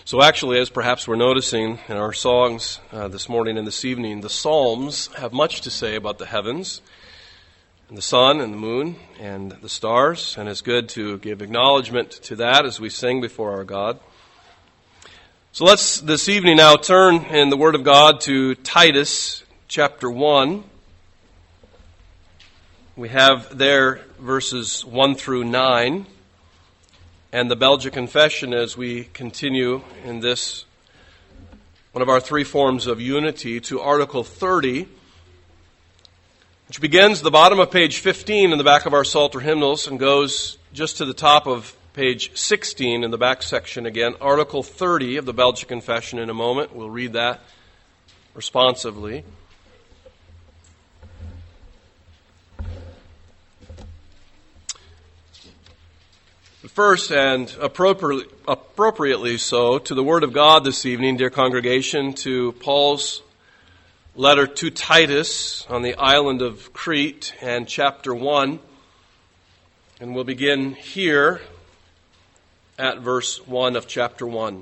So actually, as perhaps we're noticing in our songs this morning and this evening, the Psalms have much to say about the heavens and the sun and the moon and the stars, and it's good to give acknowledgement to that as we sing before our God. So let's this evening now turn in the Word of God to Titus chapter 1. We have there verses 1 through 9. And the Belgic Confession as we continue in this, one of our three forms of unity, to Article 30, which begins the bottom of page 15 in the back of our Psalter hymnals and goes just to the top of page 16 in the back section again. Article 30 of the Belgic Confession in a moment. We'll read that responsively. First, and appropriately so, to the Word of God this evening, dear congregation, to Paul's letter to Titus on the island of Crete and chapter 1. And we'll begin here at verse 1 of chapter 1.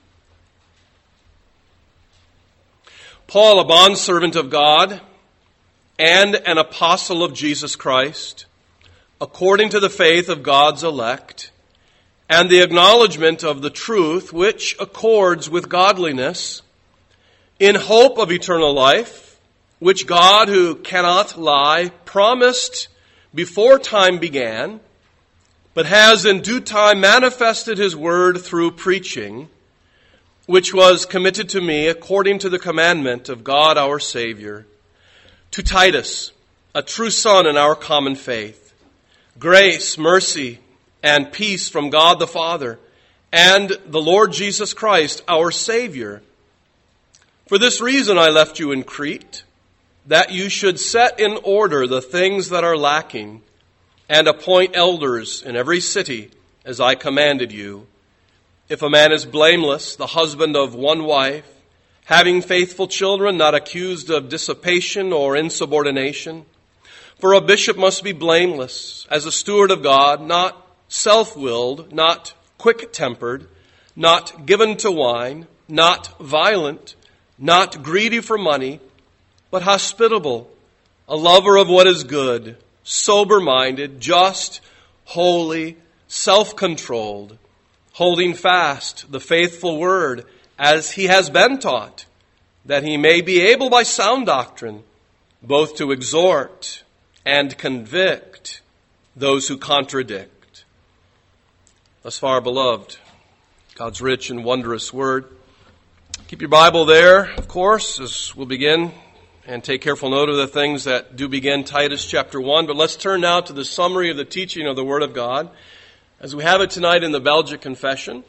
Paul, a bondservant of God and an apostle of Jesus Christ, according to the faith of God's elect, and the acknowledgement of the truth which accords with godliness, in hope of eternal life, which God, who cannot lie, promised before time began, but has in due time manifested his word through preaching, which was committed to me according to the commandment of God our Savior, to Titus, a true son in our common faith. Grace, mercy, and peace from God the Father and the Lord Jesus Christ, our Savior. For this reason I left you in Crete, that you should set in order the things that are lacking, and appoint elders in every city, as I commanded you. If a man is blameless, the husband of one wife, having faithful children, not accused of dissipation or insubordination. For a bishop must be blameless, as a steward of God, not self-willed, not quick-tempered, not given to wine, not violent, not greedy for money, but hospitable, a lover of what is good, sober-minded, just, holy, self-controlled, holding fast the faithful word as he has been taught, that he may be able by sound doctrine both to exhort and convict those who contradict. Thus far, beloved, God's rich and wondrous word. Keep your Bible there, of course, as we'll begin, and take careful note of the things that do begin Titus chapter 1. But let's turn now to the summary of the teaching of the Word of God, as we have it tonight in the Belgic Confession.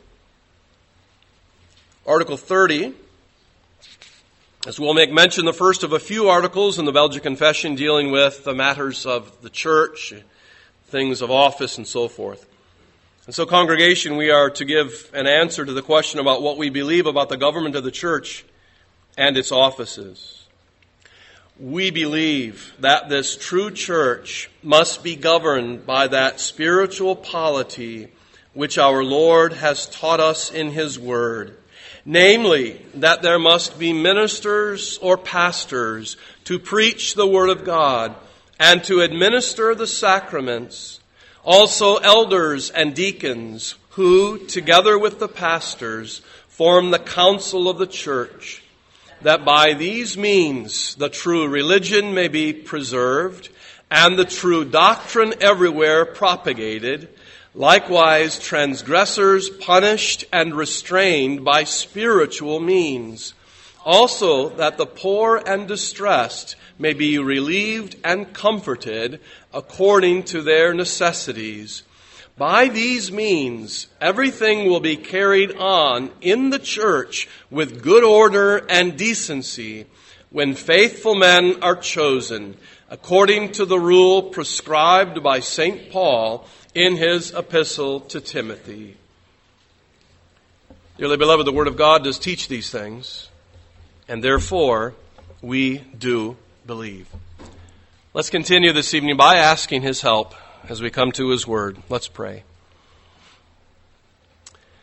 Article 30, as we'll make mention the first of a few articles in the Belgic Confession dealing with the matters of the church, things of office and so forth. And so, congregation, we are to give an answer to the question about what we believe about the government of the church and its offices. We believe that this true church must be governed by that spiritual polity which our Lord has taught us in His Word. Namely, that there must be ministers or pastors to preach the Word of God and to administer the sacraments. Also elders and deacons who, together with the pastors, form the council of the church, that by these means the true religion may be preserved and the true doctrine everywhere propagated, likewise transgressors punished and restrained by spiritual means. Also that the poor and distressed may be relieved and comforted according to their necessities. By these means, everything will be carried on in the church with good order and decency when faithful men are chosen, according to the rule prescribed by St. Paul in his epistle to Timothy. Dearly beloved, the Word of God does teach these things, and therefore we do believe. Let's continue this evening by asking His help as we come to His Word. Let's pray.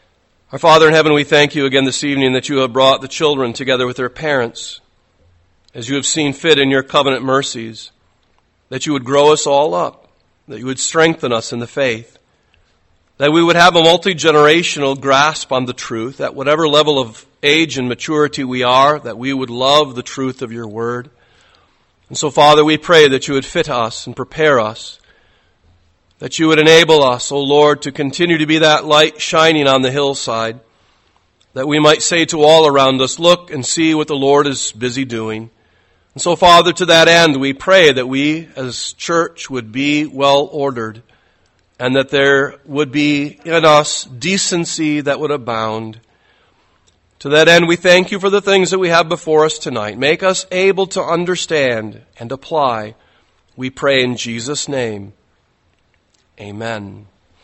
Our Father in heaven, we thank you again this evening that you have brought the children together with their parents, as you have seen fit in your covenant mercies, that you would grow us all up, that you would strengthen us in the faith, that we would have a multi-generational grasp on the truth, at whatever level of age and maturity we are, that we would love the truth of your word. And so, Father, we pray that you would fit us and prepare us, that you would enable us, O Lord, to continue to be that light shining on the hillside, that we might say to all around us, look and see what the Lord is busy doing. And so, Father, to that end, we pray that we as church would be well ordered, and that there would be in us decency that would abound. To that end, we thank you for the things that we have before us tonight. Make us able to understand and apply. We pray in Jesus' name. Amen.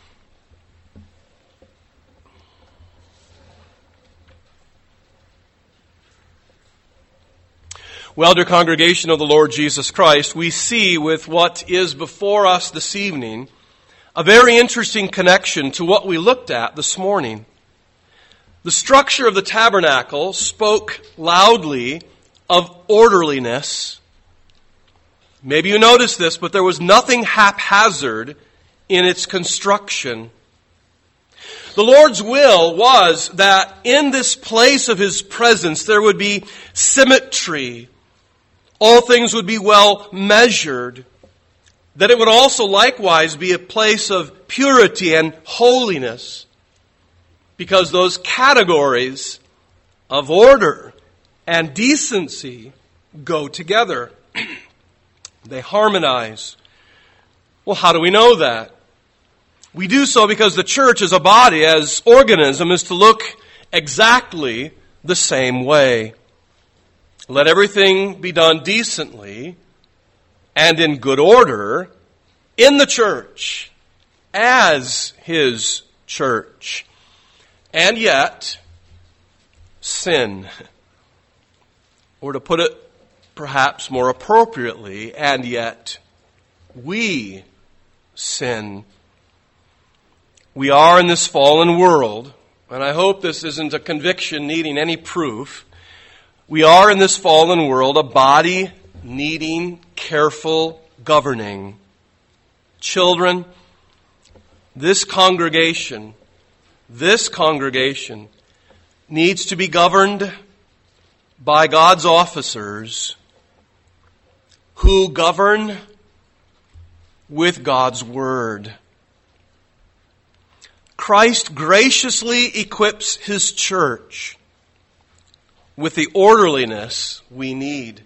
Well, dear congregation of the Lord Jesus Christ, we see with what is before us this evening a very interesting connection to what we looked at this morning. The structure of the tabernacle spoke loudly of orderliness. Maybe you noticed this, but there was nothing haphazard in its construction. The Lord's will was that in this place of His presence there would be symmetry. All things would be well measured. That it would also likewise be a place of purity and holiness, because those categories of order and decency go together. They harmonize. Well, how do we know that? We do so because the church as a body, as organism, is to look exactly the same way. Let everything be done decently and in good order in the church as His church. And yet, sin, or to put it perhaps more appropriately, and yet we sin. We are in this fallen world, and I hope this isn't a conviction needing any proof. We are in this fallen world a body needing careful governing. Children, this congregation needs to be governed by God's officers who govern with God's Word. Christ graciously equips His church with the orderliness we need.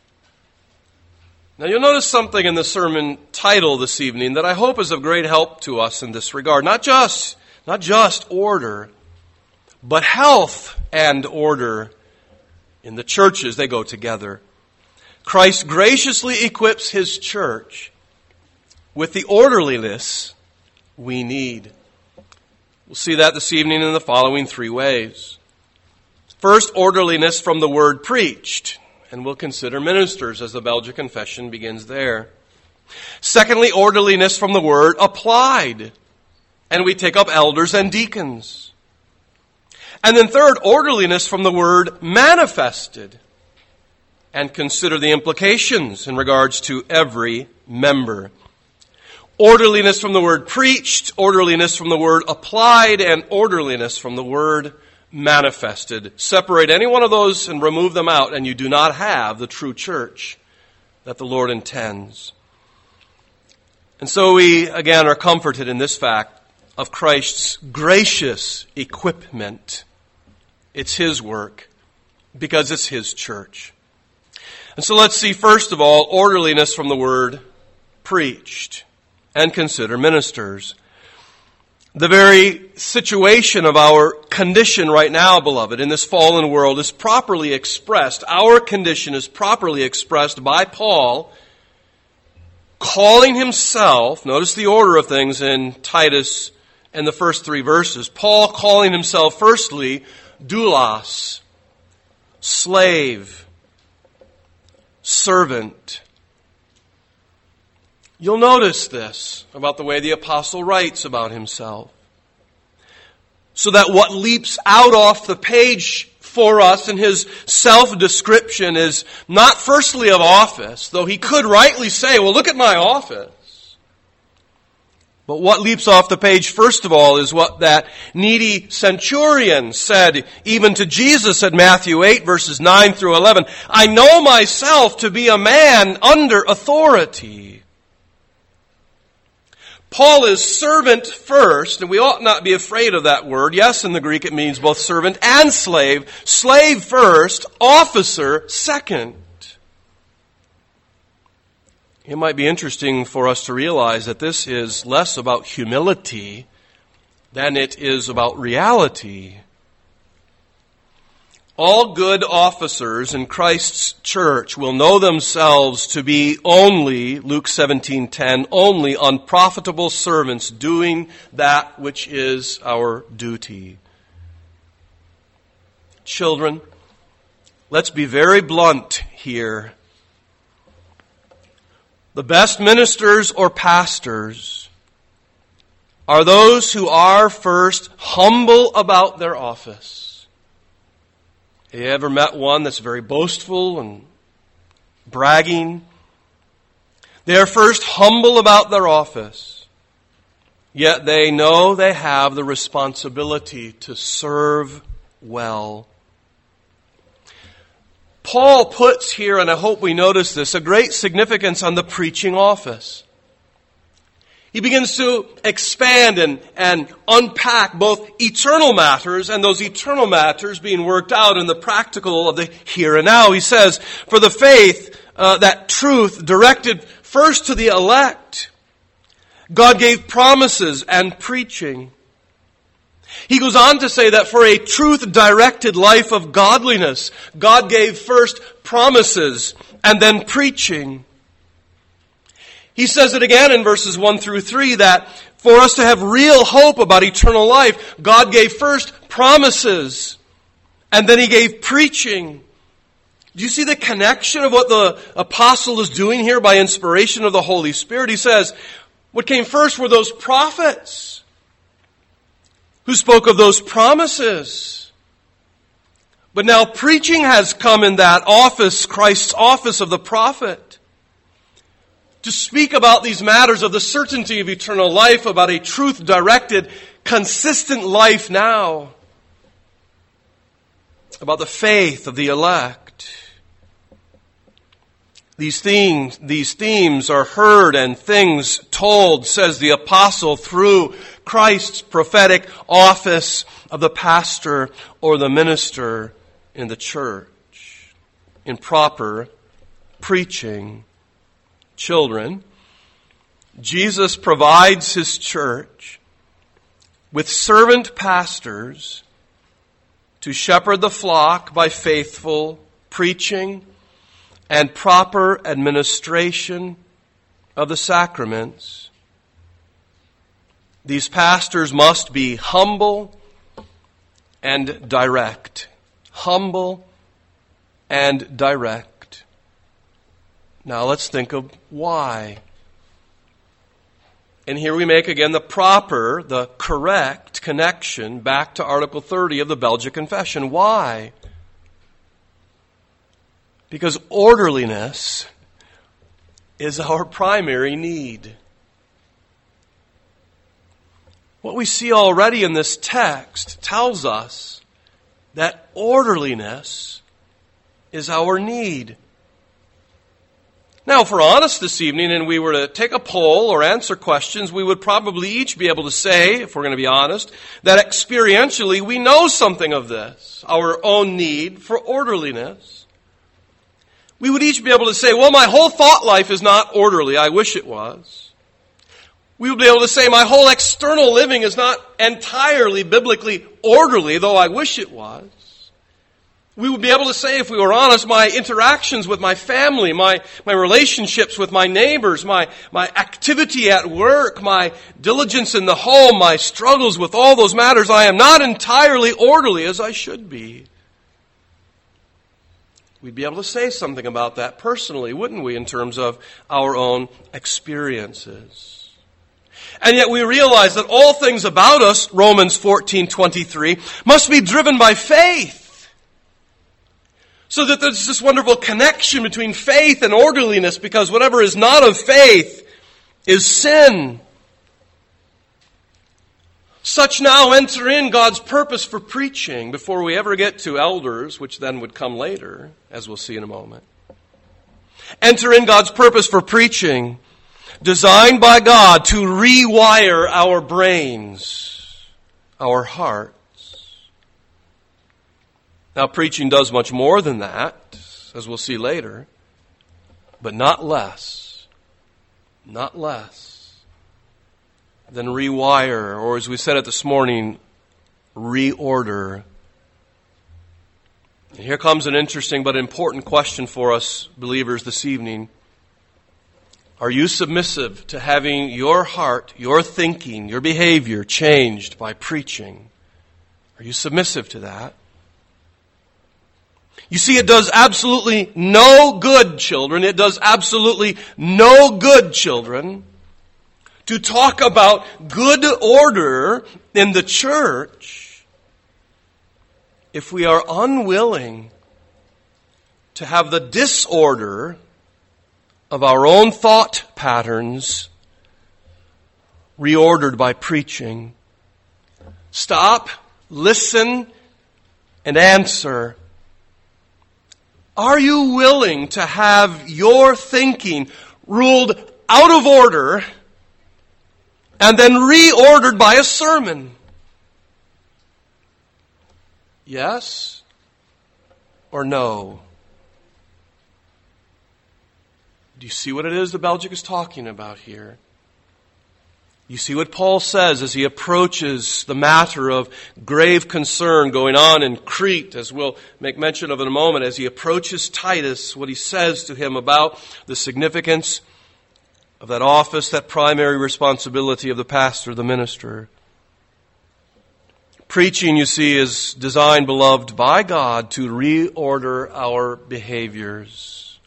Now you'll notice something in the sermon title this evening that I hope is of great help to us in this regard. Not just order, but health and order in the churches. They go together. Christ graciously equips His church with the orderliness we need. We'll see that this evening in the following three ways. First, orderliness from the word preached. And we'll consider ministers as the Belgian Confession begins there. Secondly, orderliness from the word applied. And we take up elders and deacons. And then third, orderliness from the word manifested. And consider the implications in regards to every member. Orderliness from the word preached, orderliness from the word applied, and orderliness from the word manifested. Separate any one of those and remove them out, and you do not have the true church that the Lord intends. And so we, again, are comforted in this fact of Christ's gracious equipment. It's His work because it's His church. And so let's see, first of all, orderliness from the word preached, and consider ministers. The very situation of our condition right now, beloved, in this fallen world is properly expressed. Our condition is properly expressed by Paul, calling himself, notice the order of things in Titus and the first three verses. Paul calling himself, firstly, doulos, slave, servant. You'll notice this about the way the apostle writes about himself. so that what leaps out off the page for us in his self-description is not firstly of office, though he could rightly say, well, look at my office. But what leaps off the page, first of all, is what that needy centurion said even to Jesus at Matthew 8, verses 9 through 11. I know myself to be a man under authority. Paul is servant first, and we ought not be afraid of that word. Yes, in the Greek it means both servant and slave. Slave first, officer second. It might be interesting for us to realize that this is less about humility than it is about reality. All good officers in Christ's church will know themselves to be only, Luke 17:10, only unprofitable servants doing that which is our duty. Children, let's be very blunt here. The best ministers or pastors are those who are first humble about their office. Have you ever met one that's very boastful and bragging? They are first humble about their office, yet they know they have the responsibility to serve well. Paul puts here, and I hope we notice this, a great significance on the preaching office. He begins to expand and unpack both eternal matters and those eternal matters being worked out in the practical of the here and now. He says, for the faith, that truth directed first to the elect, God gave promises and preaching. He goes on to say that for a truth-directed life of godliness, God gave first promises and then preaching. He says it again in verses 1 through 3 that for us to have real hope about eternal life, God gave first promises and then He gave preaching. Do you see the connection of what the apostle is doing here by inspiration of the Holy Spirit? He says, what came first were those prophets who spoke of those promises. But now preaching has come in that office, Christ's office of the prophet, to speak about these matters of the certainty of eternal life, about a truth-directed, consistent life now, about the faith of the elect. These themes are heard and things told, says the apostle, through Christ's prophetic office of the pastor or the minister in the church, in proper preaching. Children, Jesus provides His church with servant pastors to shepherd the flock by faithful preaching and proper administration of the sacraments. These pastors must be humble and direct. Humble and direct. Now let's think of why. And here we make again the correct connection back to Article 30 of the Belgic Confession. Why? Because orderliness is our primary need. What we see already in this text tells us that orderliness is our need. Now, if we're honest this evening and we were to take a poll or answer questions, we would probably each be able to say, if we're going to be honest, that experientially we know something of this, our own need for orderliness. We would each be able to say, well, my whole thought life is not orderly. I wish it was. We would be able to say, my whole external living is not entirely biblically orderly, though I wish it was. We would be able to say, if we were honest, my interactions with my family, my relationships with my neighbors, my activity at work, my diligence in the home, my struggles with all those matters, I am not entirely orderly as I should be. We'd be able to say something about that personally, wouldn't we, in terms of our own experiences? And yet we realize that all things about us, Romans 14:23, must be driven by faith. So that there's this wonderful connection between faith and orderliness, because whatever is not of faith is sin. Such now enter in God's purpose for preaching before we ever get to elders, which then would come later, as we'll see in a moment. Enter in God's purpose for preaching, designed by God to rewire our brains, our hearts. Now, preaching does much more than that, as we'll see later, but not less than rewire, or as we said it this morning, reorder. And here comes an interesting but important question for us believers this evening. Are you submissive to having your heart, your thinking, your behavior changed by preaching? Are you submissive to that? You see, it does absolutely no good, children. It does absolutely no good, children, to talk about good order in the church if we are unwilling to have the disorder of our own thought patterns reordered by preaching. Stop, listen, and answer. Are you willing to have your thinking ruled out of order and then reordered by a sermon? Yes or no? Do you see what it is that Belgic is talking about here? You see what Paul says as he approaches the matter of grave concern going on in Crete, as we'll make mention of in a moment, as he approaches Titus, what he says to him about the significance of that office, that primary responsibility of the pastor, the minister. Preaching, you see, is designed, beloved, by God to reorder our behaviors.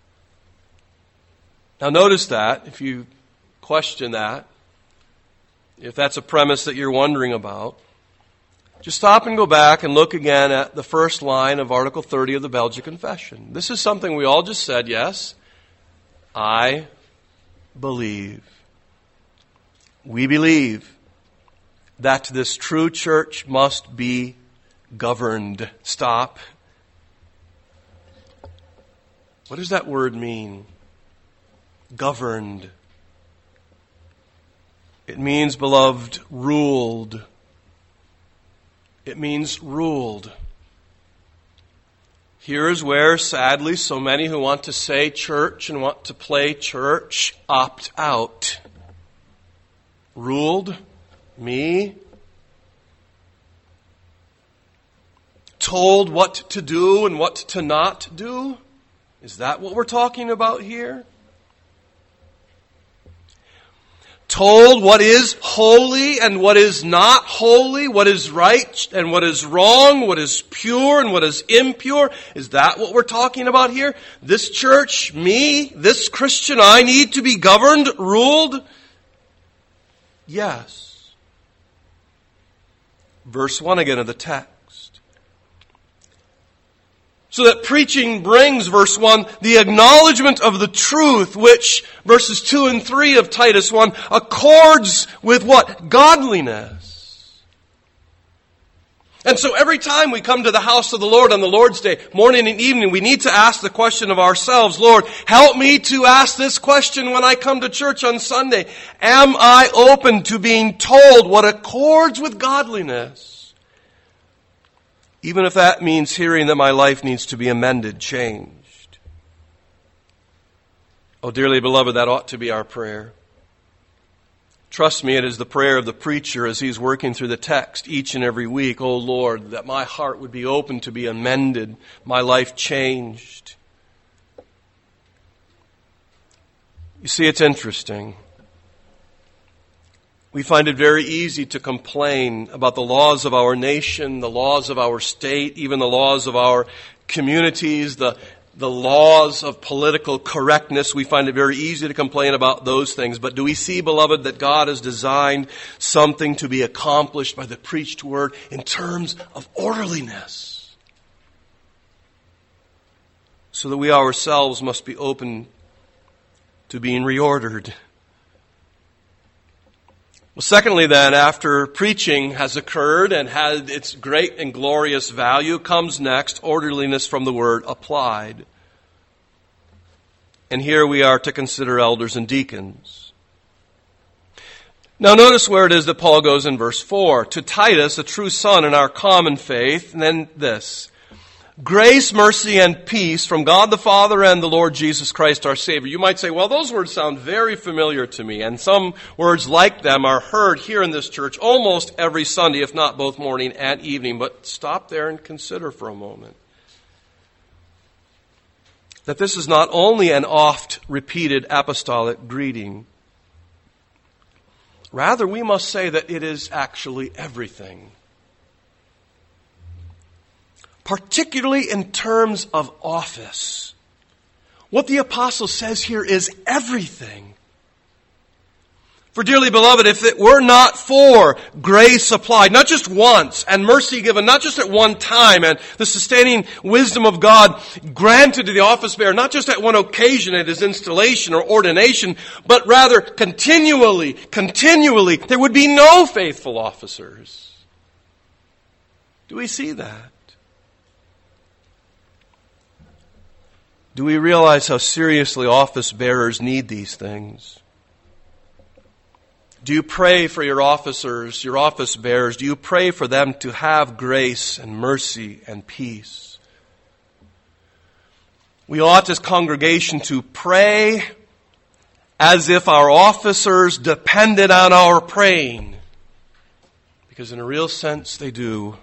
Now notice that, if you question that, if that's a premise that you're wondering about, just stop and go back and look again at the first line of Article 30 of the Belgic Confession. This is something we all just said, yes. I believe. We believe that this true church must be governed. Stop. What does that word mean? Governed. It means, beloved, ruled. It means ruled. Here's where, sadly, so many who want to say church and want to play church opt out. Ruled? Me? Told what to do and what to not do? Is that what we're talking about here? Told what is holy and what is not holy, what is right and what is wrong, what is pure and what is impure. Is that what we're talking about here? This church, me, this Christian, I need to be governed, ruled? Yes. Verse 1 again of the text. So that preaching brings, verse 1, the acknowledgement of the truth, which, verses 2 and 3 of Titus 1, accords with what? Godliness. And so every time we come to the house of the Lord on the Lord's Day, morning and evening, we need to ask the question of ourselves, Lord, help me to ask this question when I come to church on Sunday. Am I open to being told what accords with godliness? Even if that means hearing that my life needs to be amended, changed. Oh, dearly beloved, that ought to be our prayer. Trust me, it is the prayer of the preacher as he's working through the text each and every week. Oh, Lord, that my heart would be open to be amended, my life changed. You see, it's interesting. We find it very easy to complain about the laws of our nation, the laws of our state, even the laws of our communities, the the laws of political correctness. We find it very easy to complain about those things. But do we see, beloved, that God has designed something to be accomplished by the preached word in terms of orderliness? So that we ourselves must be open to being reordered. Well, secondly then, after preaching has occurred and had its great and glorious value, comes next orderliness from the word applied. And here we are to consider elders and deacons. Now notice where it is that Paul goes in verse 4. To Titus, a true son in our common faith, and then this. Grace, mercy, and peace from God the Father and the Lord Jesus Christ our Savior. You might say, well, those words sound very familiar to me, and some words like them are heard here in this church almost every Sunday, if not both morning and evening. But stop there and consider for a moment that this is not only an oft-repeated apostolic greeting. Rather, we must say that it is actually everything. Particularly in terms of office. What the apostle says here is everything. For dearly beloved, if it were not for grace applied, not just once, and mercy given, not just at one time, and the sustaining wisdom of God granted to the office bearer, not just at one occasion at his installation or ordination, but rather continually, there would be no faithful officers. Do we see that? Do we realize how seriously office bearers need these things? Do you pray for your officers, your office bearers? Do you pray for them to have grace and mercy and peace? We ought as congregation to pray as if our officers depended on our praying. Because in a real sense they do.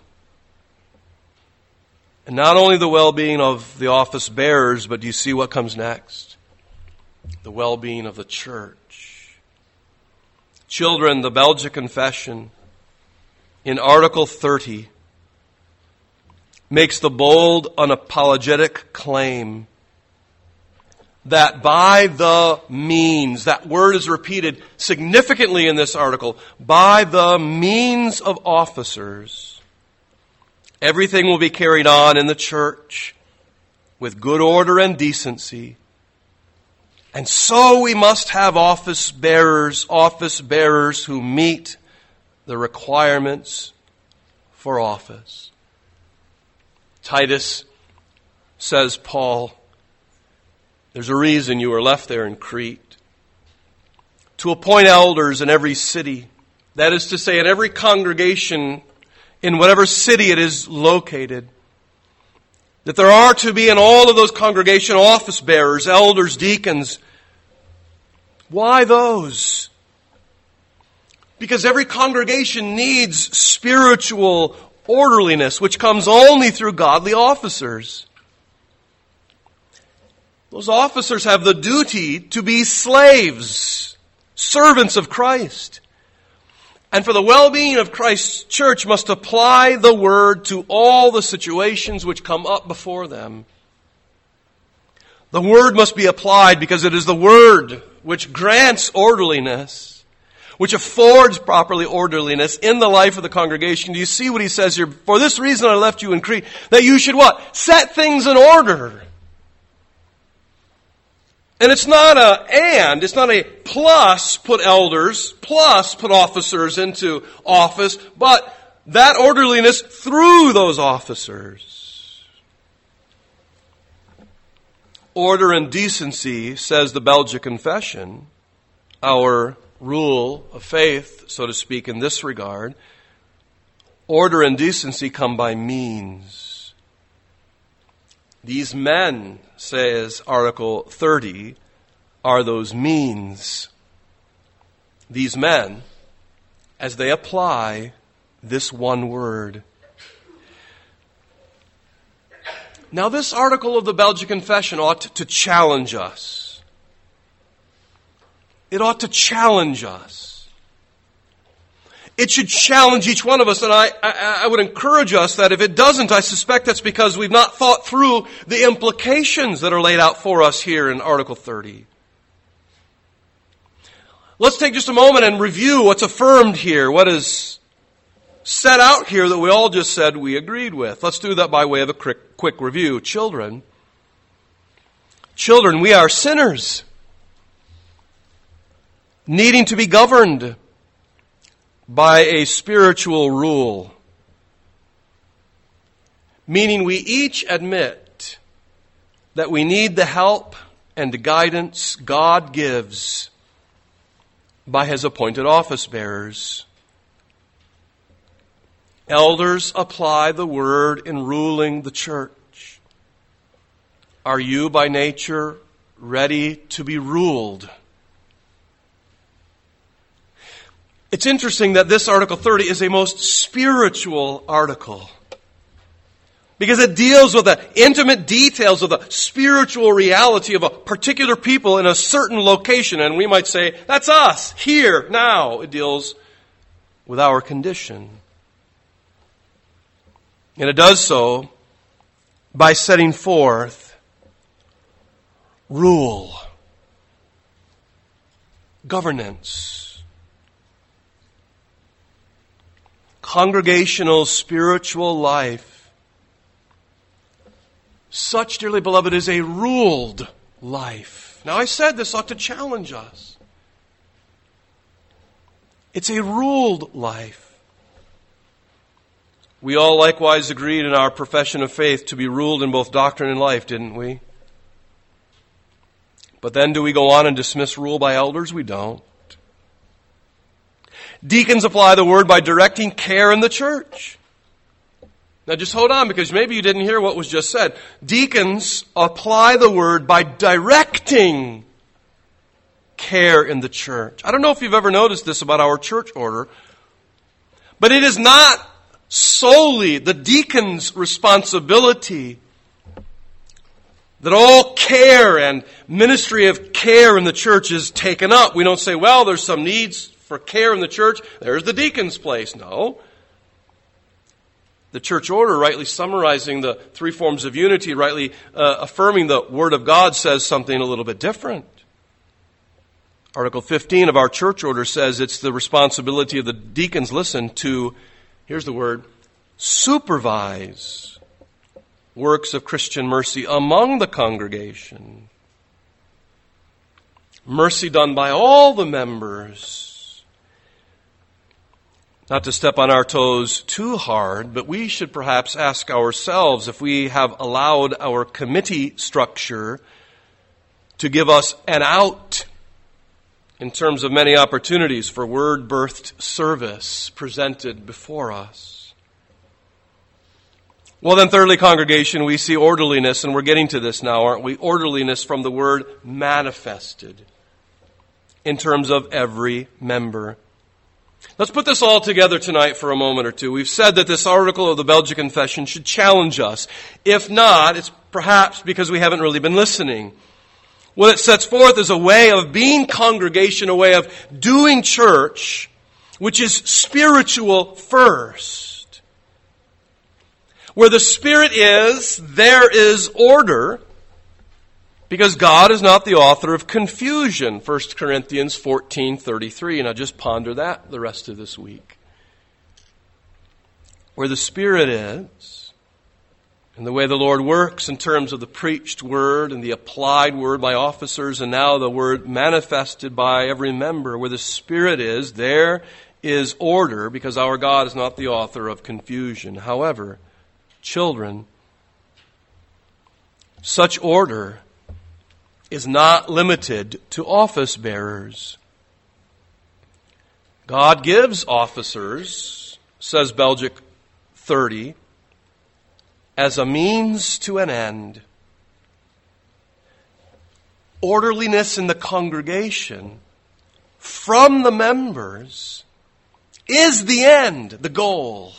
And not only the well-being of the office bearers, but do you see what comes next? The well-being of the church. Children, the Belgic Confession, in Article 30, makes the bold, unapologetic claim that by the means, that word is repeated significantly in this article, by the means of officers, everything will be carried on in the church with good order and decency. And so we must have office bearers who meet the requirements for office. Titus, says Paul, there's a reason you were left there in Crete. To appoint elders in every city, that is to say, in every congregation in whatever city it is located, that there are to be in all of those congregation office bearers, elders, deacons. Why those? Because every congregation needs spiritual orderliness, which comes only through godly officers. Those officers have the duty to be slaves, servants of Christ. And for the well-being of Christ's church must apply the word to all the situations which come up before them. The word must be applied because it is the word which grants orderliness, which affords properly orderliness in the life of the congregation. Do you see what he says here? For this reason I left you in Crete, that you should what? Set things in order. And it's not it's not a plus put elders, plus put officers into office, but that orderliness through those officers. Order and decency, says the Belgic Confession, our rule of faith, so to speak, in this regard. Order and decency come by means. These men, says Article 30, are those means. These men, as they apply this one word. Now, this article of the Belgic Confession ought to challenge us. It ought to challenge us. it should challenge each one of us, and I would encourage us that if it doesn't, I suspect that's because we've not thought through the implications that are laid out for us here in Article 30. Let's take just a moment and review what's affirmed here, what is set out here that we all just said we agreed with. Let's do that by way of a quick review. Children, we are sinners, needing to be governed by a spiritual rule, meaning we each admit that we need the help and the guidance God gives by His appointed office bearers. Elders apply the word in ruling the church. Are you by nature ready to be ruled? It's interesting that this Article 30 is a most spiritual article, because it deals with the intimate details of the spiritual reality of a particular people in a certain location. And we might say, that's us, here, now. It deals with our condition. And it does so by setting forth rule, governance, congregational spiritual life. Such, dearly beloved, is a ruled life. Now, I said this ought to challenge us. It's a ruled life. We all likewise agreed in our profession of faith to be ruled in both doctrine and life, didn't we? But then do we go on and dismiss rule by elders? We don't. Deacons apply the word by directing care in the church. Now just hold on, because maybe you didn't hear what was just said. Deacons apply the word by directing care in the church. I don't know if you've ever noticed this about our church order, but it is not solely the deacon's responsibility that all care and ministry of care in the church is taken up. We don't say, well, there's some needs for care in the church, there's the deacon's place. No. The church order, rightly summarizing the three forms of unity, rightly affirming the Word of God, says something a little bit different. Article 15 of our church order says it's the responsibility of the deacons, listen, to, here's the word, supervise works of Christian mercy among the congregation. Mercy done by all the members. Not to step on our toes too hard, but we should perhaps ask ourselves if we have allowed our committee structure to give us an out in terms of many opportunities for word-birthed service presented before us. Well then, thirdly, congregation, we see orderliness, and we're getting to this now, aren't we? Orderliness from the word manifested in terms of every member. Let's put this all together tonight for a moment or two. We've said that this article of the Belgic Confession should challenge us. If not, it's perhaps because we haven't really been listening. What it sets forth is a way of being congregation, a way of doing church, which is spiritual first. Where the Spirit is, there is order, because God is not the author of confusion. 1 Corinthians 14:33. Now just ponder that the rest of this week. Where the Spirit is, and the way the Lord works in terms of the preached word and the applied word by officers, and now the word manifested by every member, where the Spirit is, there is order, because our God is not the author of confusion. However, children, such order is not limited to office bearers. God gives officers, says Belgic 30, as a means to an end. Orderliness in the congregation from the members is the end, the goal.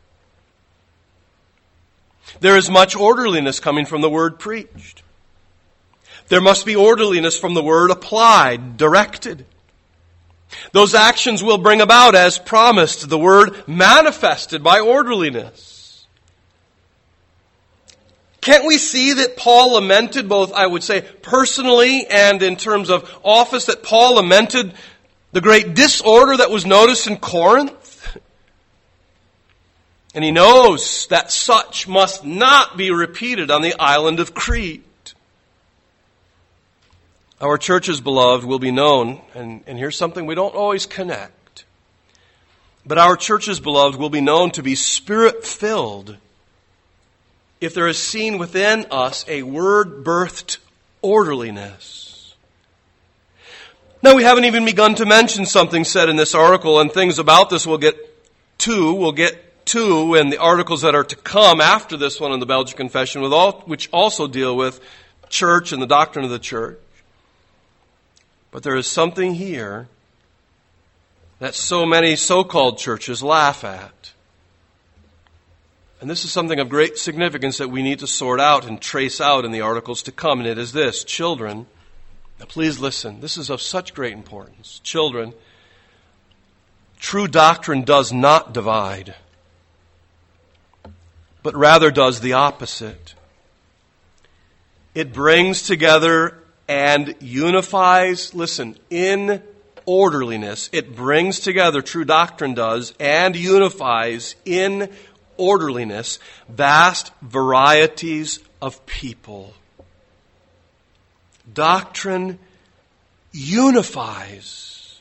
There is much orderliness coming from the word preached. There must be orderliness from the word applied, directed. Those actions will bring about, as promised, the word manifested by orderliness. Can't we see that Paul lamented, both, I would say, personally and in terms of office, that Paul lamented the great disorder that was noticed in Corinth? And he knows that such must not be repeated on the island of Crete. Our churches, beloved, will be known, and here's something we don't always connect, but our churches, beloved, will be known to be Spirit-filled if there is seen within us a word-birthed orderliness. Now, we haven't even begun to mention something said in this article, and things about this we'll get to in the articles that are to come after this one in the Belgian Confession, which also deal with church and the doctrine of the church. But there is something here that so many so-called churches laugh at. And this is something of great significance that we need to sort out and trace out in the articles to come. And it is this: children, now please listen, this is of such great importance. Children, true doctrine does not divide, but rather does the opposite. It brings together and unifies, listen, in orderliness. It brings together, true doctrine does, and unifies in orderliness vast varieties of people. Doctrine unifies.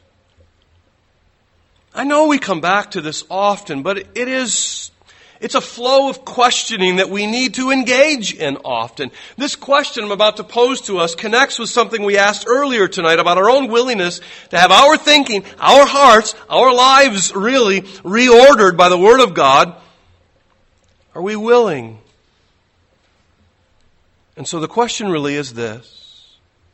I know we come back to this often, but it's a flow of questioning that we need to engage in often. This question I'm about to pose to us connects with something we asked earlier tonight about our own willingness to have our thinking, our hearts, our lives really reordered by the Word of God. Are we willing? And so the question really is this: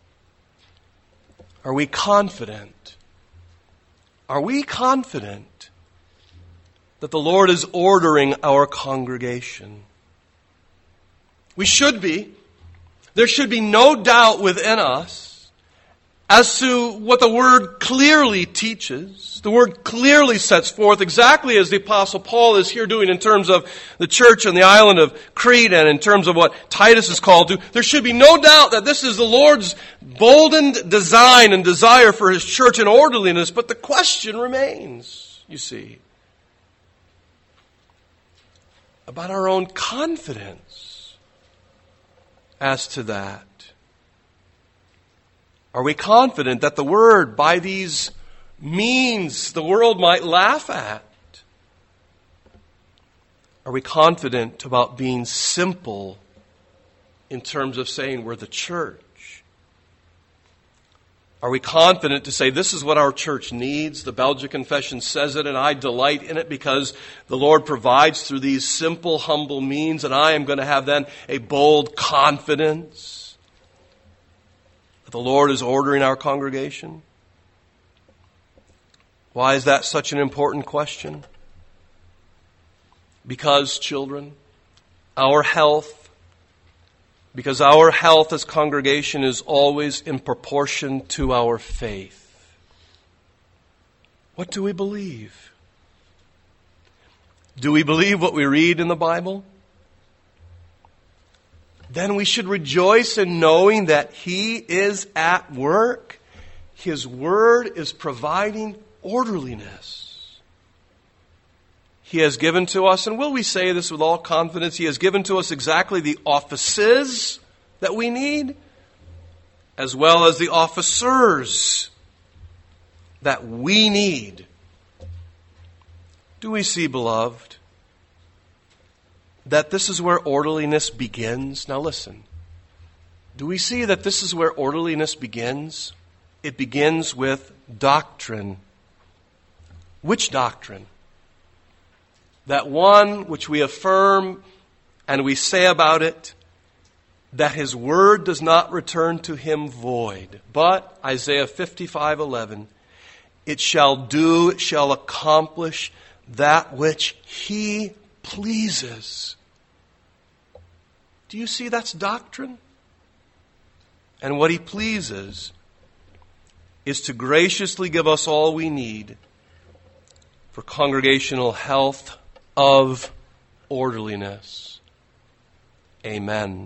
are we confident? Are we confident that the Lord is ordering our congregation? We should be. There should be no doubt within us as to what the Word clearly teaches. The Word clearly sets forth exactly as the Apostle Paul is here doing in terms of the church on the island of Crete and in terms of what Titus is called to. There should be no doubt that this is the Lord's boldened design and desire for His church in orderliness. But the question remains, you see, about our own confidence as to that. Are we confident that the Word, by these means, the world might laugh at? Are we confident about being simple in terms of saying we're the church? Are we confident to say this is what our church needs? The Belgian Confession says it, and I delight in it because the Lord provides through these simple, humble means, and I am going to have then a bold confidence that the Lord is ordering our congregation. Why is that such an important question? Because, children, our health as congregation is always in proportion to our faith. What do we believe? Do we believe what we read in the Bible? Then we should rejoice in knowing that He is at work. His Word is providing orderliness. He has given to us, and will we say this with all confidence, He has given to us exactly the offices that we need, as well as the officers that we need. Do we see, beloved, that this is where orderliness begins? Now listen. Do we see that this is where orderliness begins? It begins with doctrine. Which doctrine? That one which we affirm and we say about it that His Word does not return to Him void. But, Isaiah 55:11, it shall accomplish that which He pleases. Do you see that's doctrine? And what He pleases is to graciously give us all we need for congregational health of orderliness. Amen.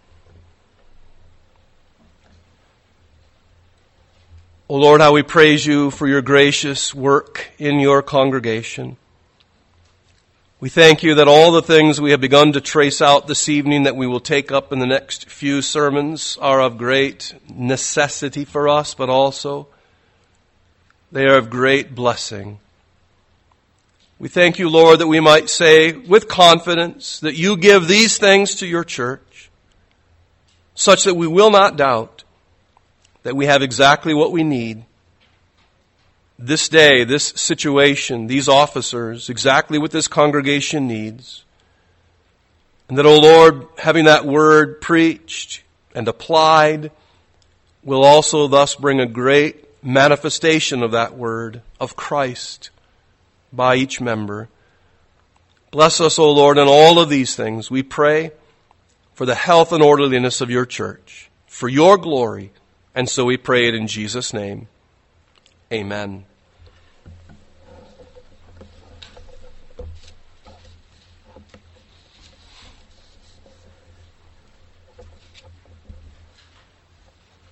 O Lord, how we praise you for your gracious work in your congregation. We thank you that all the things we have begun to trace out this evening that we will take up in the next few sermons are of great necessity for us, but also they are of great blessing. We thank you, Lord, that we might say with confidence that you give these things to your church, such that we will not doubt that we have exactly what we need. This day, this situation, these officers, exactly what this congregation needs. And that, O Lord, having that word preached and applied will also thus bring a great manifestation of that word, of Christ, by each member. Bless us, O Lord, in all of these things. We pray for the health and orderliness of your church, for your glory, and so we pray it in Jesus' name. Amen.